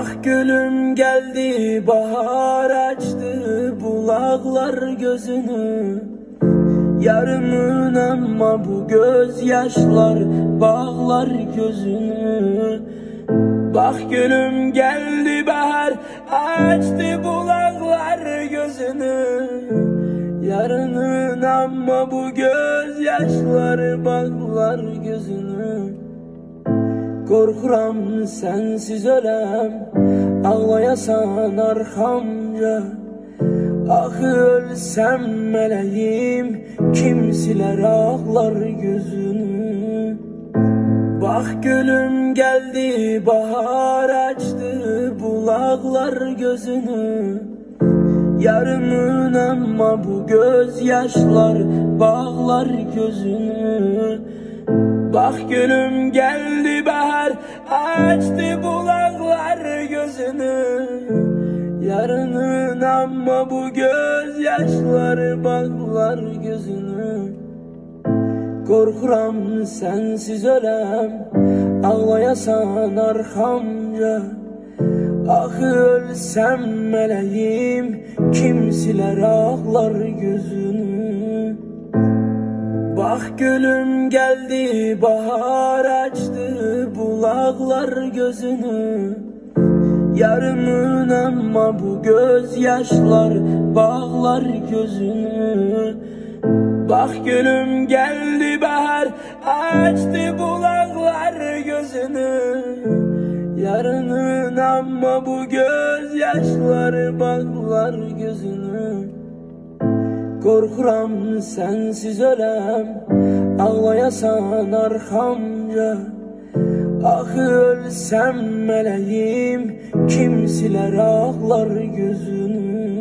Bak gülüm geldi, bahar açtı bulaklar gözünü. Yarımın ama bu gözyaşlar bağlar gözünü. Bak gülüm geldi, bahar açtı bulaklar gözünü. Yarının ama bu gözyaşlar bağlar gözünü. Korkuram sensiz ölem, ağlayasan arkamca. Ah ölsem meleğim, kim siler ağlar gözünü. Bak gülüm geldi, bahar açtı bulaklar gözünü. Yarımın ama bu gözyaşlar bağlar gözünü. Bak gülüm geldi, bahar açtı bulaklar gözünü. Yarının ama bu gözyaşlar bağlar gözünü. Korkuram sensiz ölem, ağlayasan arkamca. Ah ölsem meleğim, kim siler ağlar gözünü. Bak gülüm geldi, bahar açtı bulaklar gözünü. Yarımın ama bu gözyaşlar bağlar gözünü. Bak gülüm geldi, bahar açtı bulaklar gözünü. Yarının ama bu gözyaşlar bağlar gözünü. Korkuram sensiz ölem, ağlayasan arkamca. Ah ölsem meleğim, kim siler ağlar gözünü.